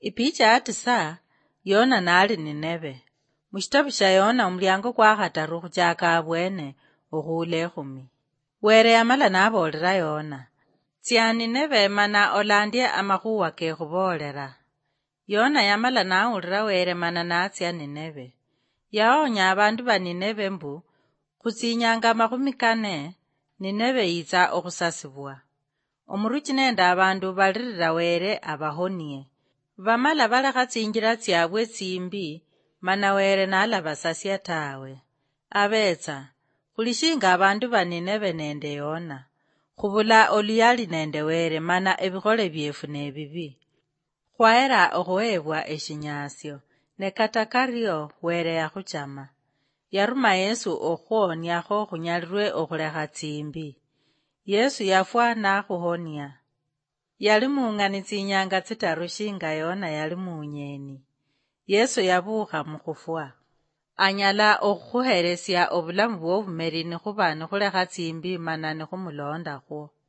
Ipicha atisa Yona nali Nineve. Mushitabu sha Yona umulyango kwa khataru khuchaka abwene okhule 10. Were yamala nabolera Yona. Tsia Nineve mana olandye amakhuwa kekhubolera. Yona yamala nawulira were mana natsia Nineve. Yaonya abandu ba Nineve mbu khutsinyanga 40 Nineve yitsa okhusasibwa. Omuruchi nende abandu balirira were abahonie. Vamala balekha tsinjira tsyabwe tsimbi mana were nalabasasya tawe. Abetsa khulishinga abandu ba Nineve nende Yona. Khubula oluyali nende were mana ebikhole byefu nebibi. Khwaera okhuebwa eshinyasyo ne katakaryo were yakhuchama. Yaruma Yesu okhuonyakho khunyalirwe okhulekha tsimbi. Yesu yafwa nakhuhonia. Yali mungani tsinyanga 3 shinga Yona yali munyeni. Yesu yabukha mukhufwa. Anyala okhuheresya obulamu bw'obumeri nikhulekha tsimbi mana nikhumulondakho.